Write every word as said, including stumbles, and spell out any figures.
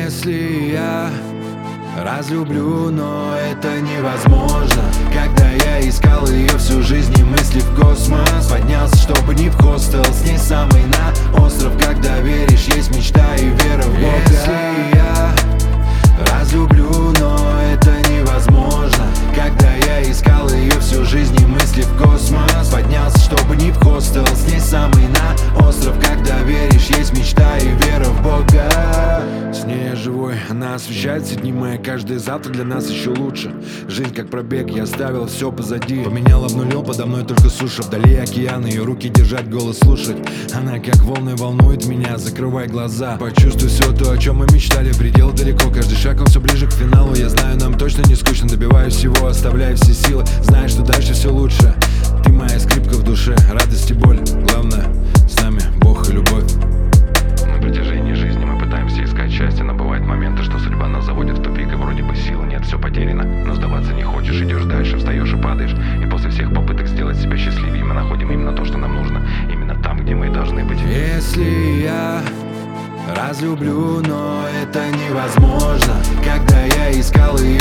Если я разлюблю, но это невозможно. Когда я искал ее всю жизнь и мысли в космос, поднялся, чтобы не в хостел, с ней самый на остров. Когда веришь, есть мечта и вера в Бога. Если я разлюблю, но это невозможно. Когда я искал ее всю жизнь и мысли в космос, поднялся, чтобы не в хостел, с ней самый на остров. Когда веришь, есть мечта и вера в Бога. С ней я живой, она освещает все дни мои. Каждый завтра для нас еще лучше. Жизнь как пробег, я оставил все позади. Поменял, обнулил, подо мной только суша. Вдали океан, ее руки держать, голос слушать. Она как волны волнует меня, закрывай глаза. Почувствуй все то, о чем мы мечтали. Предел далеко, каждый шаг он все ближе к финалу. Я знаю, нам точно не скучно. Добиваюсь всего, оставляю все силы. Знаю, что дальше все лучше. Ты моя скрипка в душе, радость и боль. Главное, с нами Бог и любовь. На протяжении жизни мы пытаемся искать счастье, но бывают моменты, что судьба нас заводит в тупик, и вроде бы силы нет, все потеряно, но сдаваться не хочешь, идешь дальше, встаешь и падаешь, и после всех попыток сделать себя счастливее мы находим именно то, что нам нужно, именно там, где мы и должны быть. Если я разлюблю, но это невозможно. Когда я искал ее